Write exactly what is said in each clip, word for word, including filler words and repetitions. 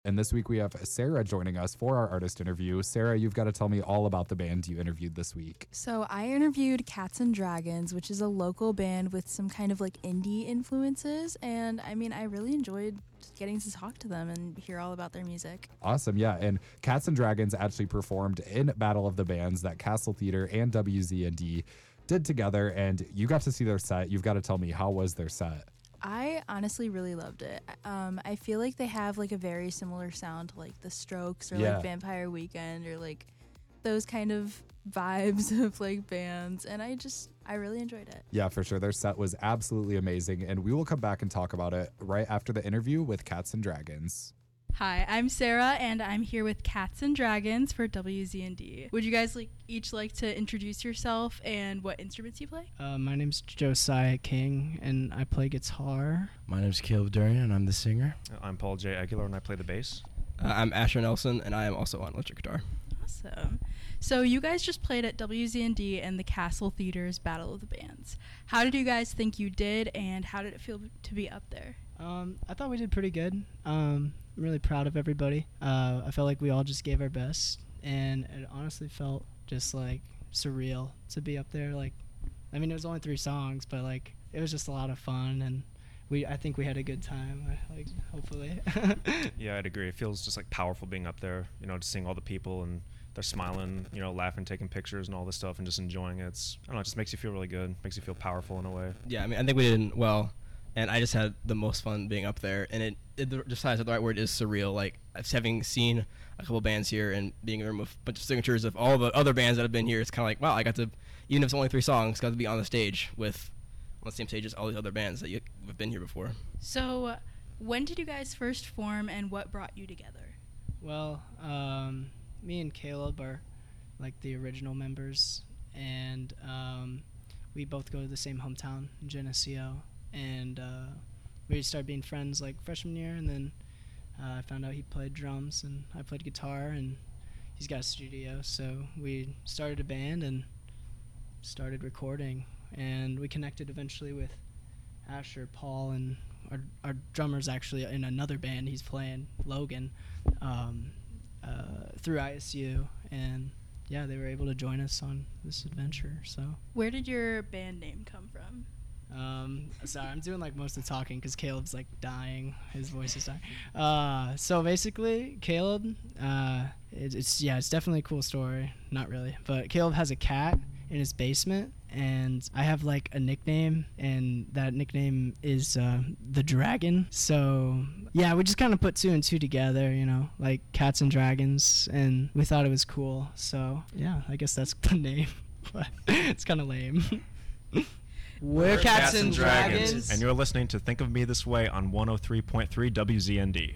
And this week we have Sarah joining us for our artist interview. Sarah, you've got to tell me all about the band you interviewed this week. So I interviewed Cats and Dragons, which is a local band with some kind of like indie influences. And I mean, I really enjoyed getting to talk to them and hear all about their music. Awesome, yeah. And Cats and Dragons actually performed in Battle of the Bands that Castle Theater and W Z N D did together. And you got to see their set. You've got to tell me, how was their set? I honestly really loved it. Um, I feel like they have like a very similar sound to like The Strokes or Yeah. like Vampire Weekend or like those kind of vibes of like bands. And I just, I really enjoyed it. Yeah, for sure. Their set was absolutely amazing. And we will come back and talk about it right after the interview with Cats and Dragons. Hi, I'm Sarah, and I'm here with Cats and Dragons for W Z N D. Would you guys like each like to introduce yourself and what instruments you play? Uh, my name's Josiah King, and I play guitar. My name's Caleb Durian, and I'm the singer. I'm Paul J. Aguilar, and I play the bass. Uh, I'm Asher Nelson, and I am also on electric guitar. Awesome. So you guys just played at W Z N D and the Castle Theater's Battle of the Bands. How did you guys think you did, and how did it feel to be up there? Um, I thought we did pretty good. Um, I'm really proud of everybody. Uh, I felt like we all just gave our best, and it honestly felt just like surreal to be up there. Like, I mean, it was only three songs, but like it was just a lot of fun, and we I think we had a good time. Like, hopefully. Yeah, I'd agree. It feels just like powerful being up there, you know, just seeing all the people and they're smiling, you know, laughing, taking pictures and all this stuff and just enjoying it. It's, I don't know, it just makes you feel really good. Makes you feel powerful in a way. Yeah, I mean, I think we did well, and I just had the most fun being up there. And it, it the, just the right word is surreal. Like, having seen a couple bands here and being in a room with a bunch of signatures of all the other bands that have been here, it's kind of like, wow, I got to, even if it's only three songs, got to be on the stage with, on the same stage as all these other bands that you have been here before. So when did you guys first form, and what brought you together? Well, um, me and Caleb are like the original members, and um, we both go to the same hometown in Geneseo, and uh, we started being friends like freshman year, and then uh, I found out he played drums and I played guitar, and he's got a studio, so we started a band and started recording, and we connected eventually with Asher, Paul, and our, our drummer's actually in another band he's playing, Logan, um, uh, through I S U, and yeah, they were able to join us on this adventure. So Where did your band name come from? um, sorry, I'm doing like most of the talking because Caleb's like dying, his voice is dying. Uh, so basically, Caleb, uh, it, it's yeah, it's definitely a cool story. Not really, but Caleb has a cat in his basement, and I have like a nickname, and that nickname is uh, the Dragon. So yeah, we just kind of put two and two together, you know, like Cats and Dragons, and we thought it was cool. So yeah, I guess that's the name, but it's kind of lame. We're Cats and Dragons. And you're listening to Think of Me This Way on one oh three point three W Z N D.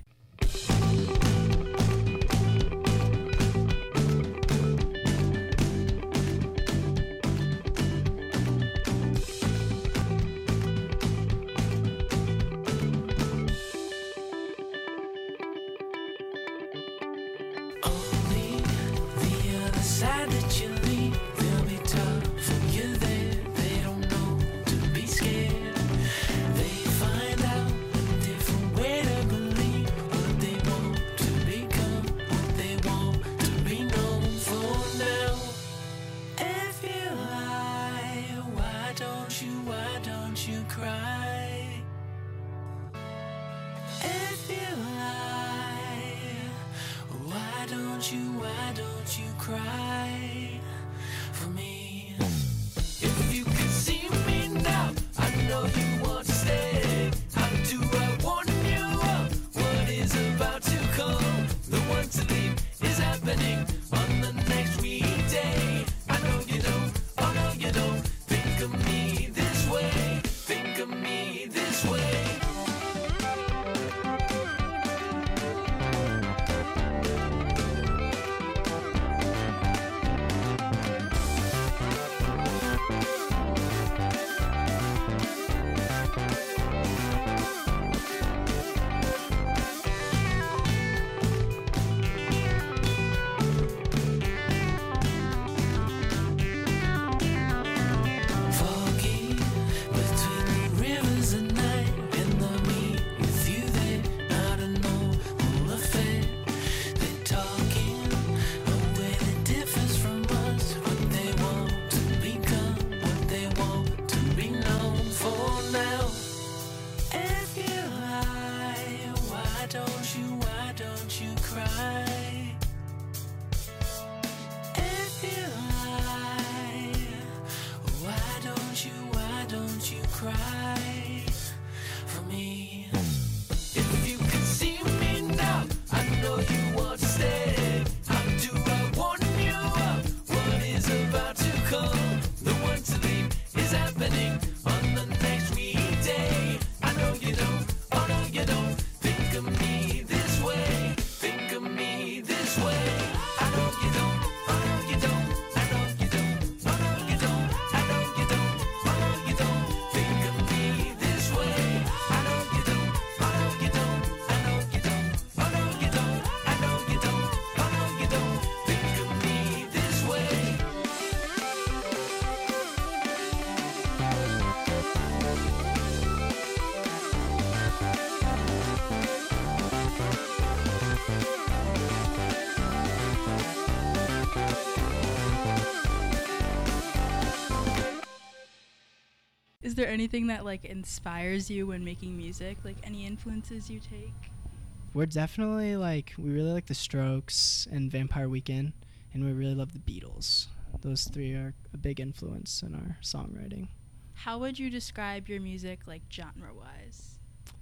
don't you cry? If you lie, why don't you, why don't you cry for me? If you can see me now, I know you want to stay. How do I warn you of what is about to come? The one to leave is happening on the next weekday. I know you don't, oh no you don't think of me this way. Think of me this way. I know you don't, oh no you don't. I know you don't, oh no you don't. I know you don't, oh no you don't think of me this way. I know you don't, oh no you don't. I know you don't, oh no you don't. I know you don't, oh no you don't think of me this way. Is there anything that like inspires you when making music? Like any influences you take? We're definitely like, we really like the Strokes and Vampire Weekend, and we really love the Beatles. Those three are a big influence in our songwriting. How would you describe your music like genre-wise?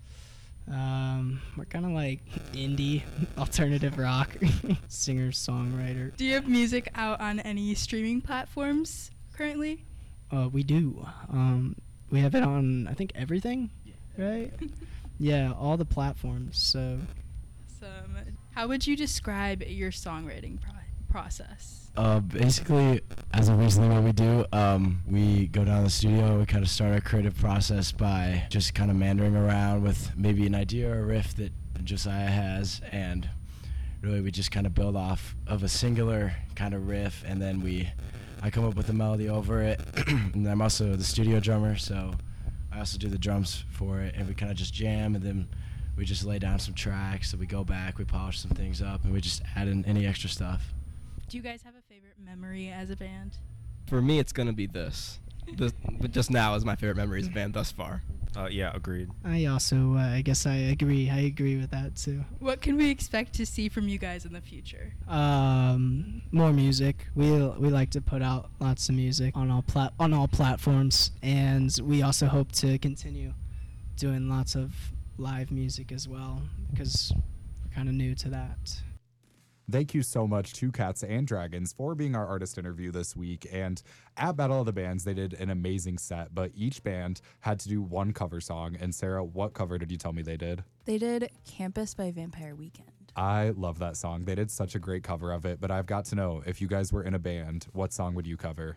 Um, we're kind of like indie, alternative rock, singer, songwriter. Do you have music out on any streaming platforms currently? Uh, we do. Um, we have it on, I think, everything, right? Yeah, all the platforms. So Awesome. How would you describe your songwriting pro- process? Uh, basically, as of recently, what we do, um, we go down to the studio. We kind of start our creative process by just kind of meandering around with maybe an idea or a riff that Josiah has, and really we just kind of build off of a singular kind of riff, and then we, I come up with a melody over it, and I'm also the studio drummer, so I also do the drums for it, and we kind of just jam, and then we just lay down some tracks, so we go back, we polish some things up, and we just add in any extra stuff. Do you guys have a favorite memory as a band? For me, it's gonna be this. This but just now is my favorite memory as a band thus far. Uh, yeah, agreed. I also, uh, I guess I agree. I agree with that too. What can we expect to see from you guys in the future? Um, more music. We we like to put out lots of music on all plat on all platforms, and we also hope to continue doing lots of live music as well, because we're kind of new to that. Thank you so much to Cats and Dragons for being our artist interview this week. And at Battle of the Bands, they did an amazing set, but each band had to do one cover song. And Sarah, what cover did you tell me they did? They did Campus by Vampire Weekend. I love that song. They did such a great cover of it, but I've got to know, if you guys were in a band, what song would you cover?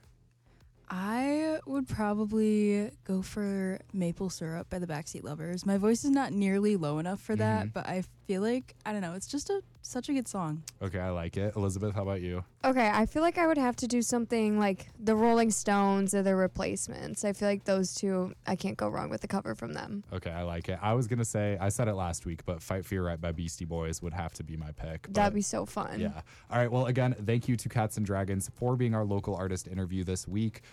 I would probably go for Maple Syrup by the Backseat Lovers. My voice is not nearly low enough for that, Mhm. but I feel like, I don't know, it's just a such a good song. Okay, I like it. Elizabeth, how about you? Okay, I feel like I would have to do something like the Rolling Stones or the Replacements. I feel like those two, I can't go wrong with the cover from them. Okay, I like it. I was going to say, I said it last week, but Fight For Your Right by Beastie Boys would have to be my pick. That'd but- be so fun. Yeah. All right. Well, again, thank you to Cats and Dragons for being our local artist interview this week.